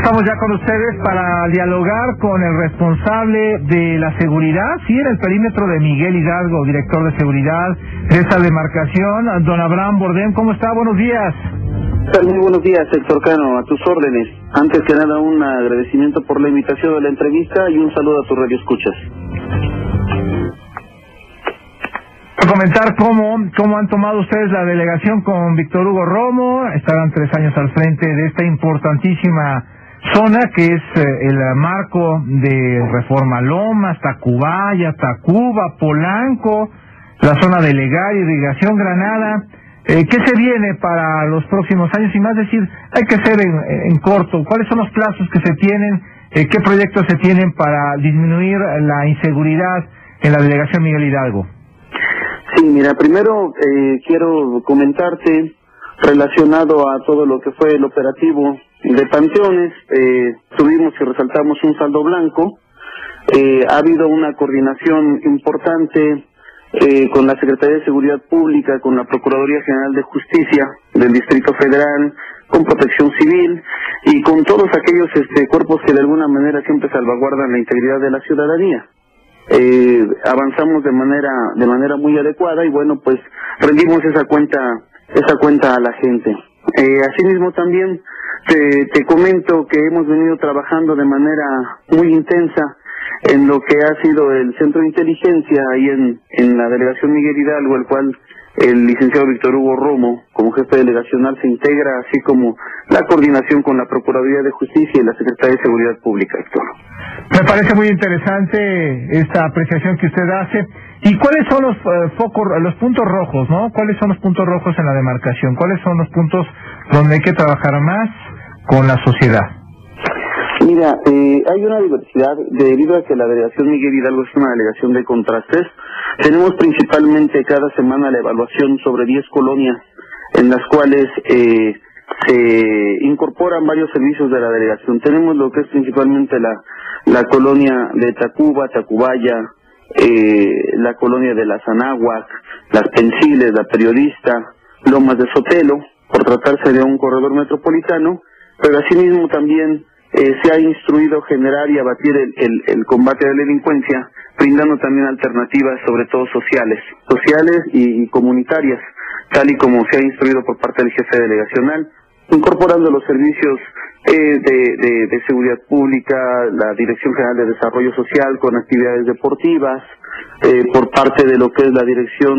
Estamos ya con ustedes para dialogar con el responsable de la seguridad, sí, en el perímetro de Miguel Hidalgo, director de seguridad de esta demarcación, don Abraham Bordem. ¿Cómo está? Buenos días. Muy buenos días, Héctor Cano, a tus órdenes. Antes que nada, un agradecimiento por la invitación a la entrevista y un saludo a tus radioescuchas. Comentar cómo han tomado ustedes la delegación con Víctor Hugo Romo. Estarán 3 años al frente de esta importantísima zona que es el marco de Reforma Lomas, Tacubaya, Tacuba, Polanco, la zona de Legal, Irrigación, Granada. ¿Qué se viene para los próximos años? Y más decir, hay que ser en corto, ¿cuáles son los plazos que se tienen? ¿Qué proyectos se tienen para disminuir la inseguridad en la delegación Miguel Hidalgo? Sí, mira, primero quiero comentarte relacionado a todo lo que fue el operativo de Panteones. Tuvimos y resaltamos un saldo blanco. Ha habido una coordinación importante con la Secretaría de Seguridad Pública, con la Procuraduría General de Justicia del Distrito Federal, con Protección Civil y con todos aquellos cuerpos que de alguna manera siempre salvaguardan la integridad de la ciudadanía. Avanzamos de manera muy adecuada y bueno, pues rendimos esa cuenta a la gente. Asimismo también te comento que hemos venido trabajando de manera muy intensa en lo que ha sido el centro de inteligencia ahí en la delegación Miguel Hidalgo, el cual el licenciado Víctor Hugo Romo, como jefe delegacional, se integra, así como la coordinación con la Procuraduría de Justicia y la Secretaría de Seguridad Pública, Héctor. Me parece muy interesante esta apreciación que usted hace. ¿Y cuáles son los los puntos rojos, no? ¿Cuáles son los puntos rojos en la demarcación? ¿Cuáles son los puntos donde hay que trabajar más con la sociedad? Mira, hay una diversidad debido a que la delegación Miguel Hidalgo es una delegación de contrastes. Tenemos principalmente cada semana la evaluación sobre 10 colonias en las cuales se incorporan varios servicios de la delegación. Tenemos lo que es principalmente la colonia de Tacuba, Tacubaya, la colonia de Las Anáhuac, Las Pensiles, La Periodista, Lomas de Sotelo, por tratarse de un corredor metropolitano, pero asimismo también se ha instruido generar y abatir el combate a la delincuencia, brindando también alternativas, sobre todo sociales y comunitarias, tal y como se ha instruido por parte del jefe delegacional, incorporando los servicios de seguridad pública, la Dirección General de Desarrollo Social con actividades deportivas, por parte de lo que es la Dirección